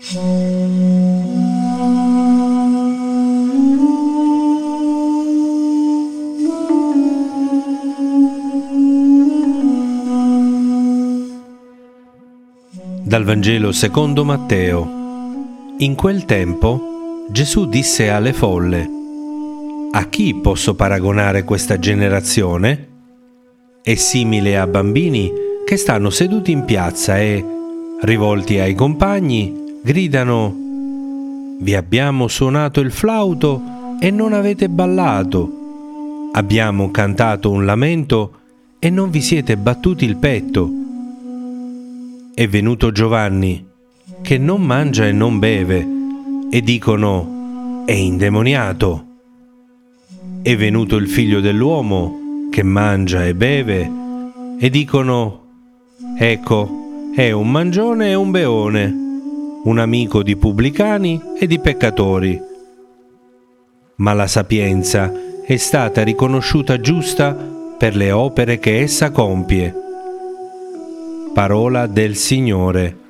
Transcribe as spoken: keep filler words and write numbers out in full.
Dal Vangelo secondo Matteo. In quel tempo Gesù disse alle folle: «A chi posso paragonare questa generazione? È simile a bambini che stanno seduti in piazza e, rivolti ai compagni, gridano: Vi abbiamo suonato il flauto e non avete ballato. Abbiamo cantato un lamento e non vi siete battuti il petto. È venuto Giovanni, che non mangia e non beve, e dicono: è indemoniato. È venuto il Figlio dell'uomo, che mangia e beve, e dicono: ecco, è un mangione e un beone, un amico di pubblicani e di peccatori. Ma la sapienza è stata riconosciuta giusta per le opere che essa compie». Parola del Signore.